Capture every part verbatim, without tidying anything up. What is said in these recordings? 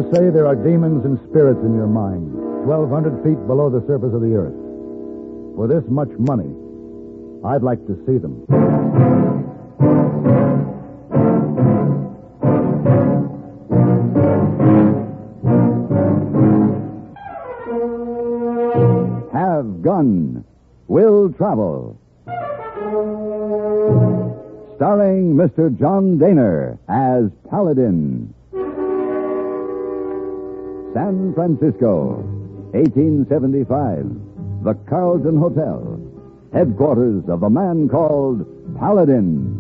to say there are demons and spirits in your mind, twelve hundred feet below the surface of the earth. For this much money, I'd like to see them. Have Gun. Will Travel. Starring Mister John Daner as Paladin. San Francisco, eighteen seventy-five. The Carlton Hotel. Headquarters of the man called Paladin.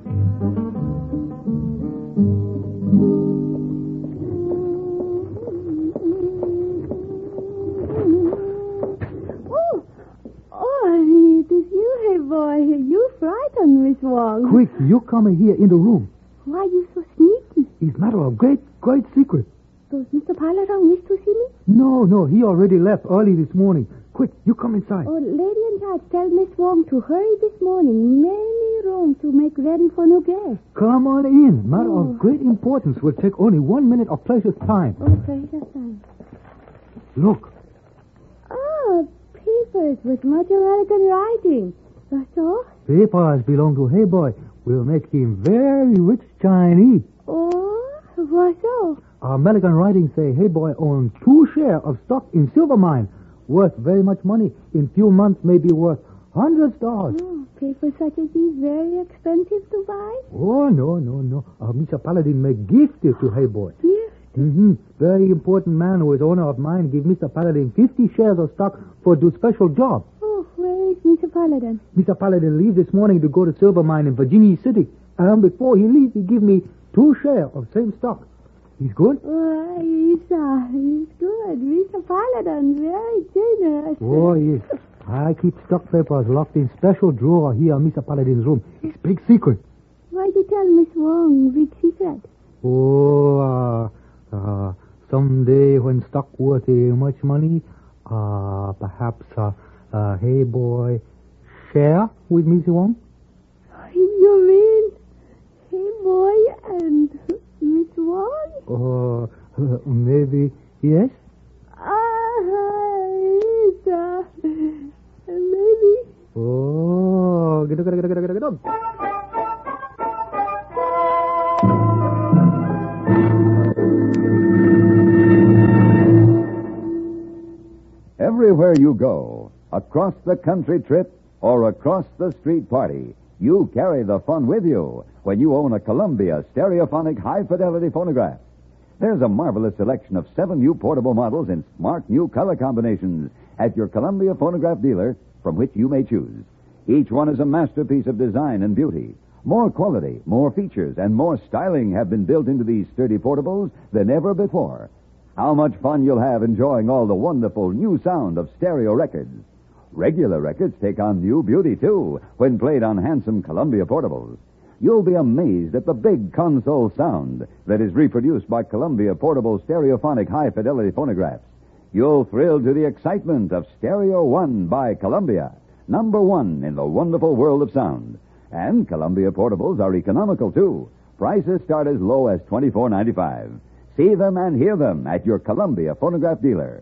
You frightened, Miss Wong. Quick, you come here in the room. Why are you so sneaky? It's matter of great, great secret. Does Mister Paladin wish to see me? No, no, he already left early this morning. Quick, you come inside. Oh, lady in charge, tell Miss Wong to hurry this morning. Many rooms to make ready for new guests. Come on in. Matter oh. of great importance will take only one minute of precious time. Oh, precious time. Look. Ah, papers with much American writing. That's all? Papers belong to Hey Boy. We'll make him very rich Chinese. Oh, what so? Our American writings say Hey Boy owns two shares of stock in silver mine, worth very much money. In few months, may be worth hundreds of dollars. Oh, papers such as these very expensive to buy? Oh, no, no, no. Uh, Mister Paladin may gift it to Hey Boy. Gift? Mm-hmm. Very important man who is owner of mine give Mister Paladin fifty shares of stock for do special job. Where is Mister Paladin? Mister Paladin leaves this morning to go to silver mine in Virginia City. And before he leaves, he give me two shares of same stock. He's good? Why, he's, uh, he's good. Mister Paladin, very generous. Oh, yes. I keep stock papers locked in special drawer here in Mister Paladin's room. It's big secret. Why'd you tell Miss Wong big secret? Oh, uh, uh, someday when stock worth uh, much money, uh, perhaps, uh, Uh, Hey Boy, share with Miss Wong? You mean Hey Boy and Miss Wong? Oh, uh, maybe, yes? Ah, yes, uh, maybe. Oh, get up, get up, get up, get up. Everywhere you go, across the country trip or across the street party, you carry the fun with you when you own a Columbia stereophonic high-fidelity phonograph. There's a marvelous selection of seven new portable models in smart new color combinations at your Columbia phonograph dealer from which you may choose. Each one is a masterpiece of design and beauty. More quality, more features, and more styling have been built into these sturdy portables than ever before. How much fun you'll have enjoying all the wonderful new sound of stereo records. Regular records take on new beauty, too, when played on handsome Columbia portables. You'll be amazed at the big console sound that is reproduced by Columbia portable stereophonic high-fidelity phonographs. You'll thrill to the excitement of Stereo One by Columbia, number one in the wonderful world of sound. And Columbia portables are economical, too. Prices start as low as twenty-four ninety-five. See them and hear them at your Columbia phonograph dealer.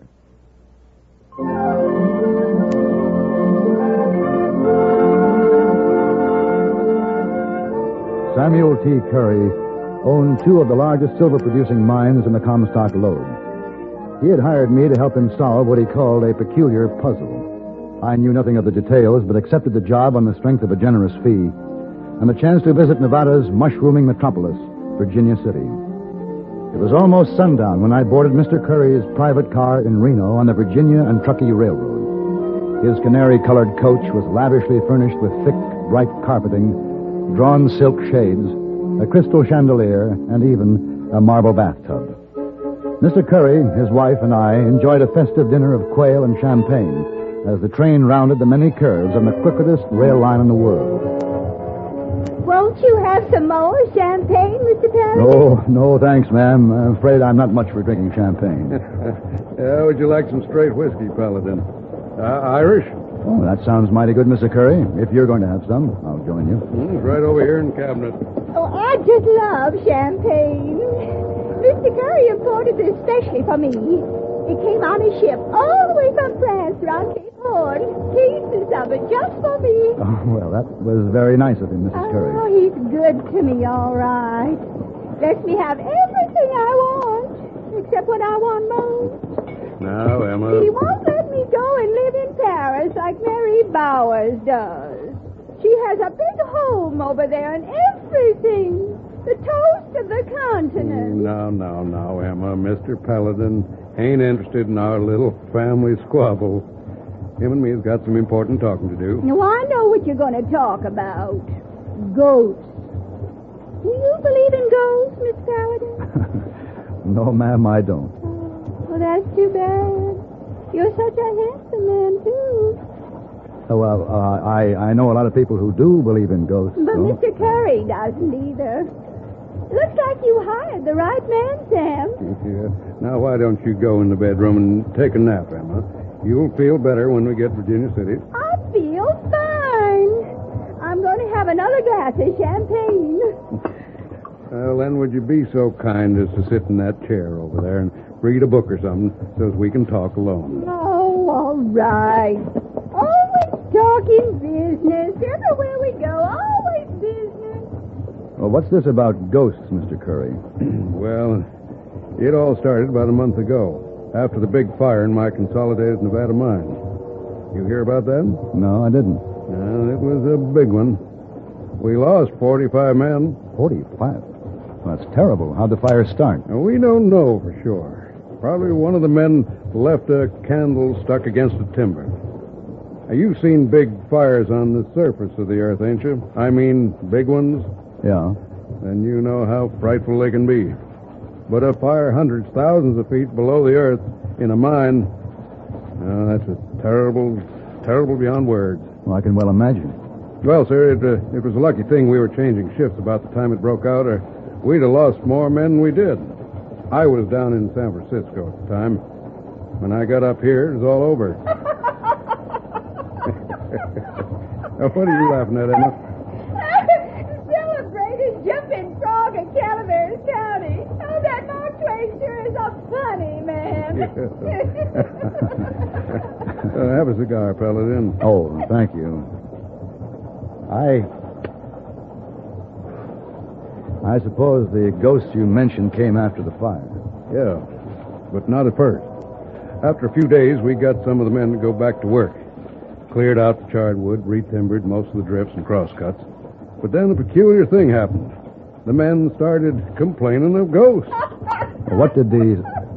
Samuel T. Curry owned two of the largest silver-producing mines in the Comstock Lode. He had hired me to help him solve what he called a peculiar puzzle. I knew nothing of the details, but accepted the job on the strength of a generous fee and the chance to visit Nevada's mushrooming metropolis, Virginia City. It was almost sundown when I boarded Mister Curry's private car in Reno on the Virginia and Truckee Railroad. His canary-colored coach was lavishly furnished with thick, bright carpeting, drawn silk shades, a crystal chandelier, and even a marble bathtub. Mister Curry, his wife, and I enjoyed a festive dinner of quail and champagne as the train rounded the many curves on the crookedest rail line in the world. Won't you have some more champagne, Mister Perry? No, no, thanks, ma'am. I'm afraid I'm not much for drinking champagne. Yeah, would you like some straight whiskey, Paladin? Uh, Irish? Oh, that sounds mighty good, Mister Curry. If you're going to have some, I'll join you. Mm, it's right over here in the cabinet. Oh, I just love champagne. Mister Curry imported this specially for me. It came on a ship all the way from France around Cape Horn. Pieces of it just for me. Oh, well, that was very nice of him, Missus Curry. Oh, he's good to me, all right. Lets me have everything I want, except what I want most. Now, Emma. He won't let me go and live in Paris like Mary Bowers does. She has a big home over there and everything. The toast of the continent. No, no, no, Emma. Mister Paladin ain't interested in our little family squabble. Him and me has got some important talking to do. Now, I know what you're going to talk about. Ghosts. Do you believe in ghosts, Miss Paladin? No, ma'am, I don't. Oh, well, that's too bad. You're such a handsome man, too. Oh, well, uh, I, I know a lot of people who do believe in ghosts. But so. Mister Curry doesn't either. Looks like you hired the right man, Sam. Yeah. Now, why don't you go in the bedroom and take a nap, Emma? You'll feel better when we get to Virginia City. I feel fine. I'm going to have another glass of champagne. Well, then, would you be so kind as to sit in that chair over there and read a book or something so as we can talk alone? Oh, all right. Always talking business. Everywhere we go, always business. Well, what's this about ghosts, Mister Curry? Well, it all started about a month ago, after the big fire in my consolidated Nevada mine. You hear about that? No, I didn't. Well, it was a big one. We lost forty-five men. Forty-five? Well, that's terrible. How'd the fire start? Now, we don't know for sure. Probably one of the men left a candle stuck against the timber. Now, you've seen big fires on the surface of the earth, ain't you? I mean, big ones. Yeah. Then you know how frightful they can be. But a fire hundreds, thousands of feet below the earth in a mine, oh, that's a terrible, terrible beyond words. Well, I can well imagine. Well, sir, it, uh, it was a lucky thing we were changing shifts about the time it broke out, or we'd have lost more men than we did. I was down in San Francisco at the time. When I got up here, it was all over. Now, what are you laughing at, Emma? Celebrated jumping frog in Calaveras County. Oh, that Mark Twain sure is a funny man. uh, have a cigar, Paladin. Oh, thank you. I... I suppose the ghosts you mentioned came after the fire. Yeah, but not at first. After a few days, we got some of the men to go back to work. Cleared out the charred wood, re-timbered most of the drifts and crosscuts. But then a peculiar thing happened. The men started complaining of ghosts. What did these...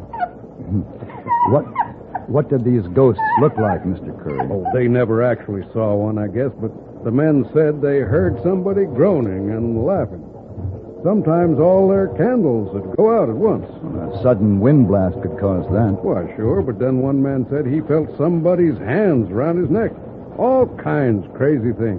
What... What did these ghosts look like, Mister Curry? Oh, they never actually saw one, I guess, but the men said they heard somebody groaning and laughing. Sometimes all their candles would go out at once. A sudden wind blast could cause that. Why, sure, but then one man said he felt somebody's hands around his neck. All kinds of crazy things.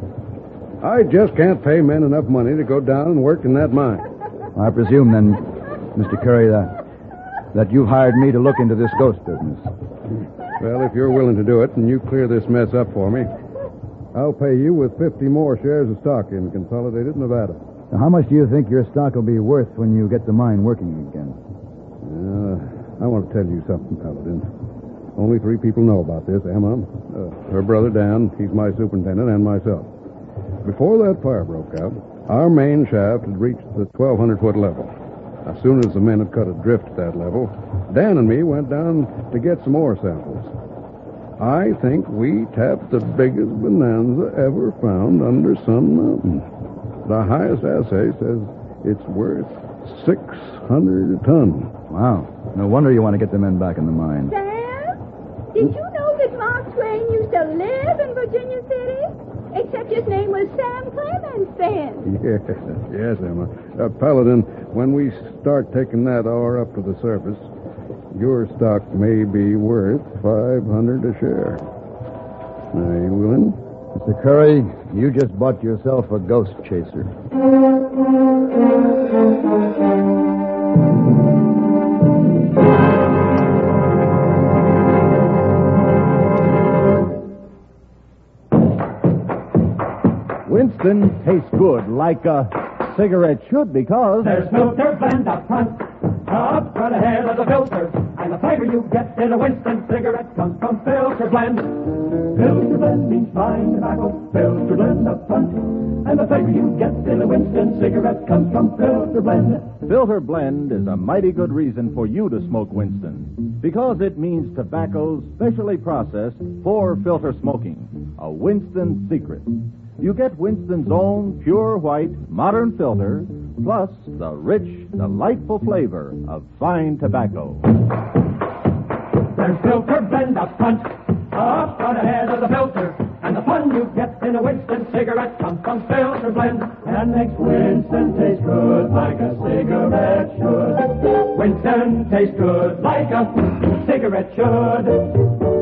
I just can't pay men enough money to go down and work in that mine. I presume, then, Mister Curry, that, that you've hired me to look into this ghost business. Well, if you're willing to do it and you clear this mess up for me, I'll pay you with fifty more shares of stock in Consolidated Nevada. Now, how much do you think your stock will be worth when you get the mine working again? Uh, I want to tell you something, Paladin. Only three people know about this. Emma, uh, her brother Dan, he's my superintendent, and myself. Before that fire broke out, our main shaft had reached the twelve hundred foot level. As soon as the men had cut adrift at that level, Dan and me went down to get some ore samples. I think we tapped the biggest bonanza ever found under Sun Mountain. The highest assay says it's worth six hundred a ton. Wow. No wonder you want to get the men back in the mine. Sam, did you know that Mark Twain used to live in Virginia City? Except his name was Sam Clemens then. Yes, yes, Emma. Uh, Paladin, when we start taking that ore up to the surface, your stock may be worth five hundred a share. Are you willing? Mister Curry, you just bought yourself a ghost chaser. Winston tastes good, like a cigarette should, because There's no dirt blend up front, Up right ahead of the filter, and the flavor you get in a Winston cigarette comes from Filter Blend. Filter Blend means fine tobacco, Filter Blend up front, and the flavor you get in a Winston cigarette comes from Filter Blend. Filter Blend is a mighty good reason for you to smoke Winston, because it means tobacco specially processed for filter smoking, a Winston secret. You get Winston's own pure white, modern filter, plus the rich, delightful flavor of fine tobacco. There's Filter Blend up front, up right ahead of the filter, and the fun you get in a Winston cigarette comes from Filter Blend, and makes Winston taste good like a cigarette should. Winston tastes good like a cigarette should.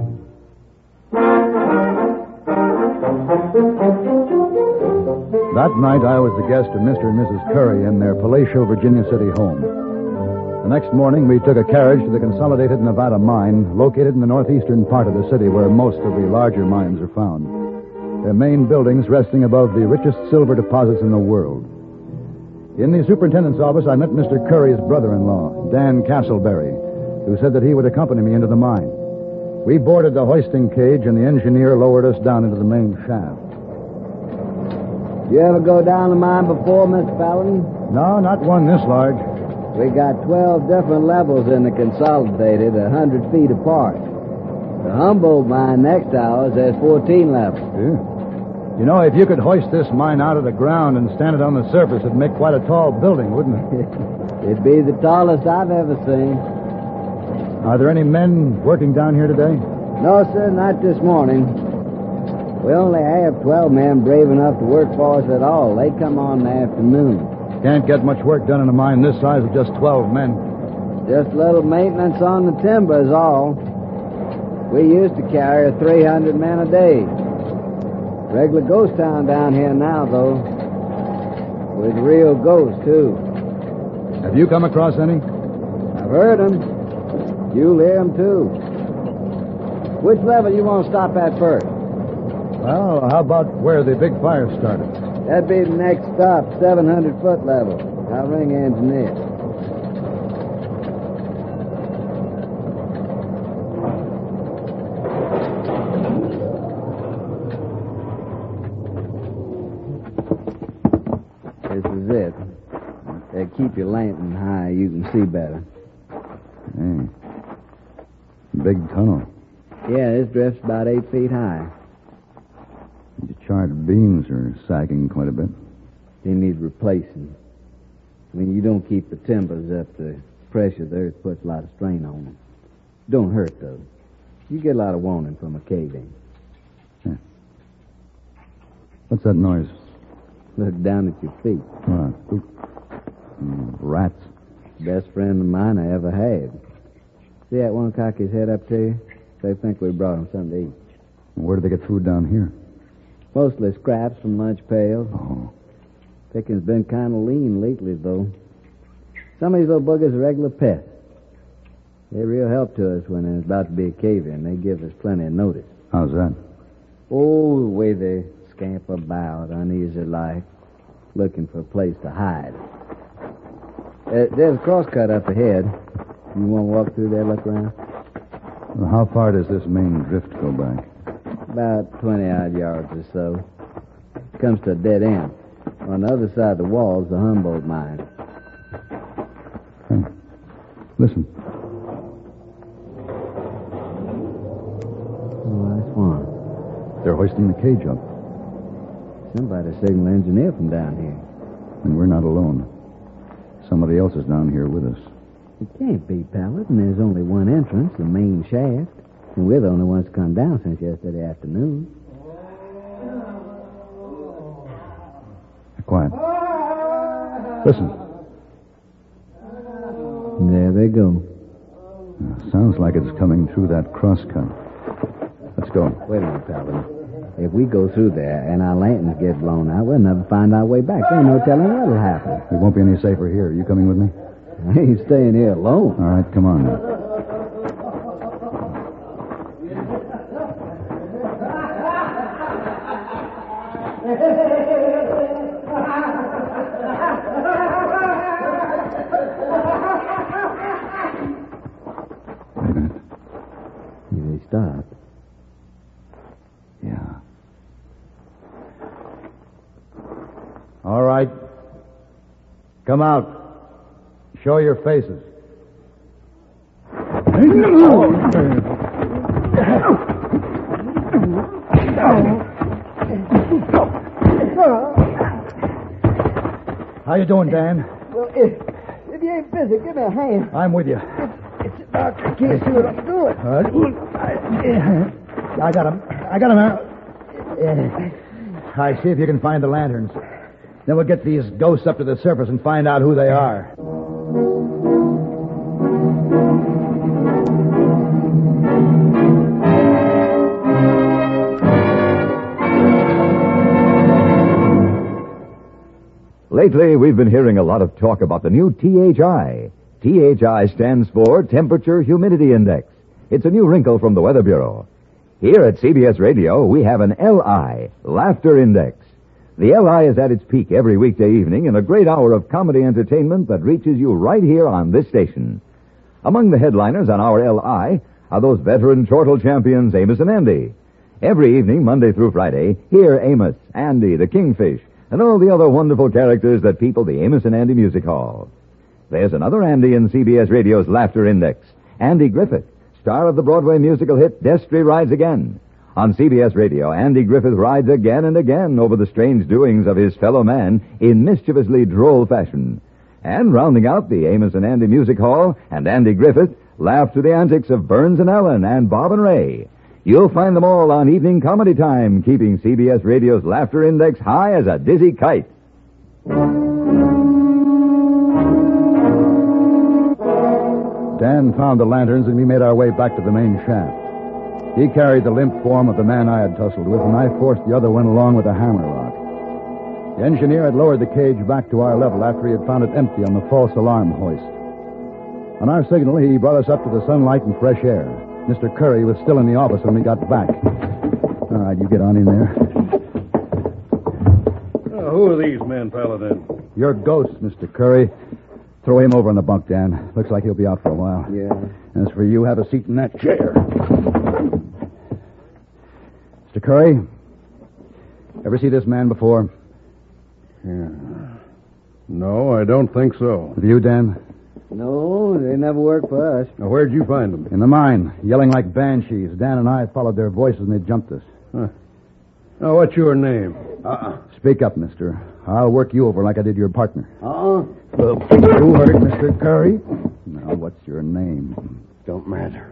That night, I was the guest of Mister and Missus Curry in their palatial Virginia City home. The next morning, we took a carriage to the Consolidated Nevada Mine, located in the northeastern part of the city where most of the larger mines are found. Their main buildings resting above the richest silver deposits in the world. In the superintendent's office, I met Mister Curry's brother-in-law, Dan Castleberry, who said that he would accompany me into the mine. We boarded the hoisting cage, and the engineer lowered us down into the main shaft. You ever go down the mine before, Mister Paladin? No, not one this large. We got twelve different levels in the Consolidated, a hundred feet apart. The Humboldt mine next to ours has fourteen levels. Yeah. You know, if you could hoist this mine out of the ground and stand it on the surface, it'd make quite a tall building, wouldn't it? It'd be the tallest I've ever seen. Are there any men working down here today? No, sir, not this morning. We only have twelve men brave enough to work for us at all. They come on in the afternoon. Can't get much work done in a mine this size with just twelve men. Just a little maintenance on the timber is all. We used to carry three hundred men a day. Regular ghost town down here now, though. With real ghosts, too. Have you come across any? I've heard them. You'll hear them, too. Which level you want to stop at first? Well, how about where the big fire started? That'd be the next stop, seven hundred foot level. I'll ring the engineer. This is it. Uh, keep your lantern high, you can see better. Hey. Big tunnel. Yeah, this drift's about eight feet high. The charred beams are sagging quite a bit. They need replacing. When you don't keep the timbers up, the pressure of the earth puts a lot of strain on them. Don't hurt, though. You get a lot of warning from a cave-in. Yeah. What's that noise? Look down at your feet. What? Mm, rats. Best friend of mine I ever had. See that one cock his head up to you? They think we brought him something to eat. Where do they get food down here? Mostly scraps from lunch pails. Oh. Picking's been kind of lean lately, though. Some of these little buggers are regular pests. They're real help to us when there's about to be a cave-in. They give us plenty of notice. How's that? Oh, the way they scamper about, uneasy like, looking for a place to hide. Uh, there's a crosscut up ahead. You want to walk through there, look around? Well, how far does this main drift go back? About twenty-odd yards or so. It comes to a dead end. On the other side of the wall is the Humboldt mine. Hey, listen. Oh, that's one. They're hoisting the cage up. Somebody signal engineer from down here. And we're not alone. Somebody else is down here with us. It can't be, Paladin. There's only one entrance, the main shaft. And we're the only ones to come down since yesterday afternoon. Quiet. Listen. There they go. Uh, sounds like it's coming through that crosscut. Let's go. Wait a minute, Paladin. If we go through there and our lanterns get blown out, we'll never find our way back. There ain't no telling what'll happen. We won't be any safer here. Are you coming with me? I ain't staying here alone. All right, come on now. Come out. Show your faces. How you doing, Dan? Well, if, if you ain't busy, give me a hand. I'm with you. It's, it's about I can't see what I'm doing. All right. I got him. I got him now. I see if you can find the lanterns. Then we'll get these ghosts up to the surface and find out who they are. Lately, we've been hearing a lot of talk about the new T H I. T H I stands for Temperature Humidity Index. It's a new wrinkle from the Weather Bureau. Here at C B S Radio, we have an L I, Laughter Index. The L I is at its peak every weekday evening in a great hour of comedy entertainment that reaches you right here on this station. Among the headliners on our L I are those veteran chortle champions Amos and Andy. Every evening, Monday through Friday, hear Amos, Andy, the Kingfish, and all the other wonderful characters that people the Amos and Andy Music Hall. There's another Andy in C B S Radio's Laughter Index, Andy Griffith, star of the Broadway musical hit Destry Rides Again. On C B S Radio, Andy Griffith rides again and again over the strange doings of his fellow man in mischievously droll fashion. And rounding out the Amos and Andy Music Hall and Andy Griffith laugh to the antics of Burns and Allen and Bob and Ray. You'll find them all on Evening Comedy Time, keeping C B S Radio's Laughter Index high as a dizzy kite. Dan found the lanterns, and we made our way back to the main shaft. He carried the limp form of the man I had tussled with, and I forced the other one along with a hammerlock. The engineer had lowered the cage back to our level after he had found it empty on the false alarm hoist. On our signal, he brought us up to the sunlight and fresh air. Mister Curry was still in the office when we got back. All right, you get on in there. Uh, who are these men, Paladin? Your ghost, Mister Curry. Throw him over on the bunk, Dan. Looks like he'll be out for a while. Yeah. As for you, have a seat in that chair. Mister Curry, ever see this man before? Yeah. No, I don't think so. Have you, Dan? No, they never worked for us. Now, where'd you find them? In the mine, yelling like banshees. Dan and I followed their voices and they jumped us. Huh. Now, what's your name? Uh-uh. Speak up, mister. I'll work you over like I did your partner. Uh-uh. Well, you heard, Mister Curry. Now, what's your name? Don't matter.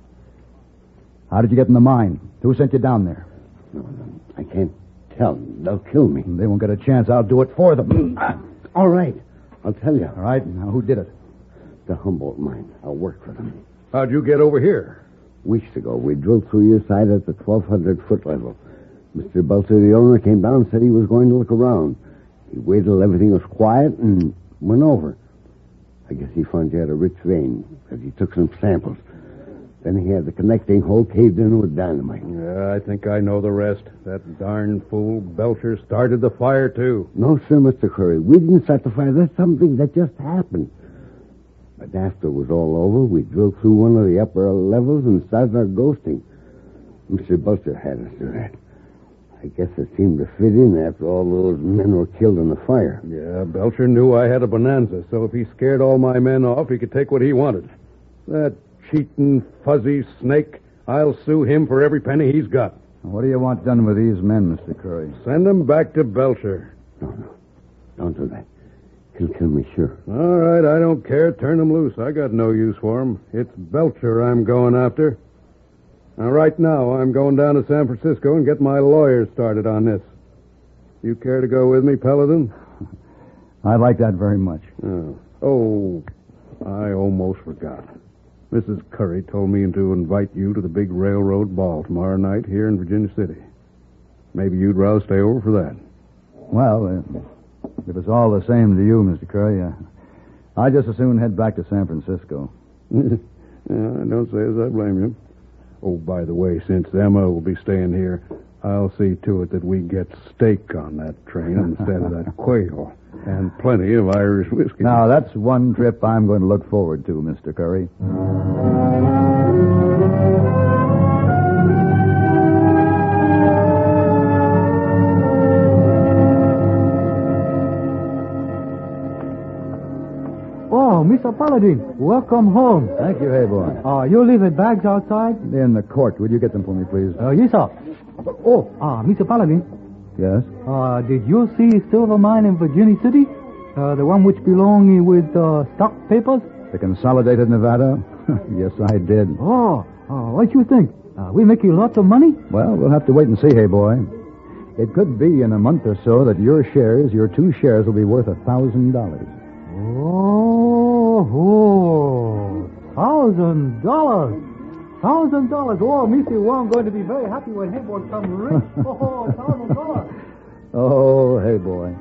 How did you get in the mine? Who sent you down there? No, no, I can't tell them. They'll kill me. They won't get a chance. I'll do it for them. Uh, all right. I'll tell you. All right. Now, who did it? The Humboldt mine. I'll work for them. How'd you get over here? Weeks ago, we drilled through your side at the twelve hundred foot level. Mister Belcher, the owner, came down and said he was going to look around. He waited till everything was quiet and went over. I guess he found you had a rich vein because he took some samples. Then he had the connecting hole caved in with dynamite. Yeah, I think I know the rest. That darn fool Belcher started the fire, too. No, sir, Mister Curry. We didn't start the fire. That's something that just happened. But after it was all over, we drilled through one of the upper levels and started our ghosting. Mister Belcher had us do that. I guess it seemed to fit in after all those men were killed in the fire. Yeah, Belcher knew I had a bonanza, so if he scared all my men off, he could take what he wanted. That cheating, fuzzy snake, I'll sue him for every penny he's got. What do you want done with these men, Mister Curry? Send them back to Belcher. No, no. Don't do that. He'll kill me, sure. All right, I don't care. Turn them loose. I got no use for them. It's Belcher I'm going after. Now, right now, I'm going down to San Francisco and get my lawyers started on this. You care to go with me, Paladin? I'd like that very much. Oh, oh I almost forgot. Missus Curry told me to invite you to the big railroad ball tomorrow night here in Virginia City. Maybe you'd rather stay over for that. Well, uh, if it's all the same to you, Mister Curry, uh, I'd just as soon head back to San Francisco. Yeah, don't say as I blame you. Oh, by the way, since Emma will be staying here, I'll see to it that we get steak on that train instead of that quail. And plenty of Irish whiskey. Now, that's one trip I'm going to look forward to, Mister Curry. Paladin, welcome home. Thank you, hey boy. Uh, you leave the bags outside? In the court. Would you get them for me, please? Uh, yes, sir. Oh, uh, Mister Paladin, Yes? uh, did you see silver mine in Virginia City? Uh, the one which belong with uh, stock papers? The Consolidated Nevada? Yes, I did. Oh, uh, what you think? Uh, we make you lots of money? Well, we'll have to wait and see, hey boy. It could be in a month or so that your shares, your two shares, will be worth a thousand dollars. Oh, oh, thousand dollars. Thousand dollars. Oh, Mister Wong going to be very happy when Hayboy comes rich. Oh, thousand dollars. Oh, hey boy.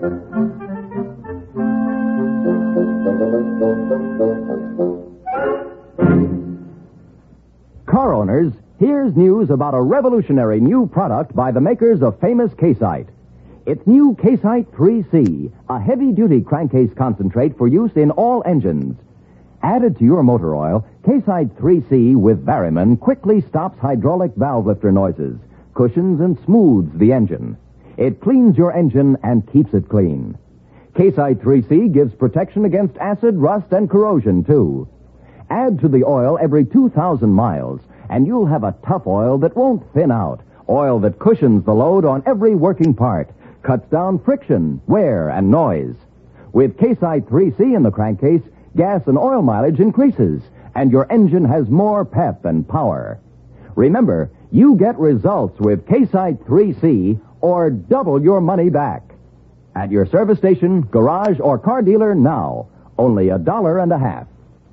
Car owners, here's news about a revolutionary new product by the makers of famous Casite. It's new Casite three C, a heavy-duty crankcase concentrate for use in all engines. Added to your motor oil, Casite three C with Variman quickly stops hydraulic valve lifter noises, cushions, and smooths the engine. It cleans your engine and keeps it clean. Casite three C gives protection against acid, rust, and corrosion, too. Add to the oil every two thousand miles, and you'll have a tough oil that won't thin out. Oil that cushions the load on every working part, cuts down friction, wear, and noise. With Casite three C in the crankcase, gas and oil mileage increases, and your engine has more pep and power. Remember, you get results with Casite three C or double your money back. At your service station, garage, or car dealer now. Only a dollar and a half.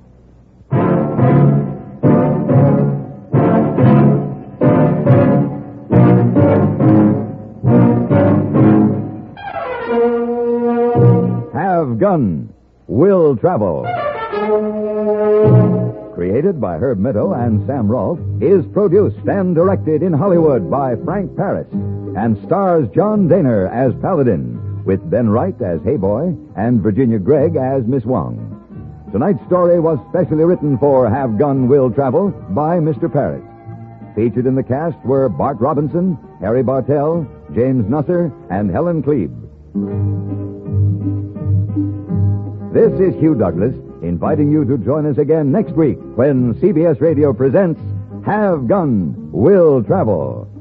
Have Gun, Will Travel. Created by Herb Meadow and Sam Rolfe, is produced and directed in Hollywood by Frank Paris, and stars John Daner as Paladin, with Ben Wright as Hayboy and Virginia Gregg as Miss Wong. Tonight's story was specially written for Have Gun, Will Travel by Mister Paris. Featured in the cast were Bart Robinson, Harry Bartell, James Nusser, and Helen Klebe. This is Hugh Douglas, inviting you to join us again next week when C B S Radio presents Have Gun, Will Travel.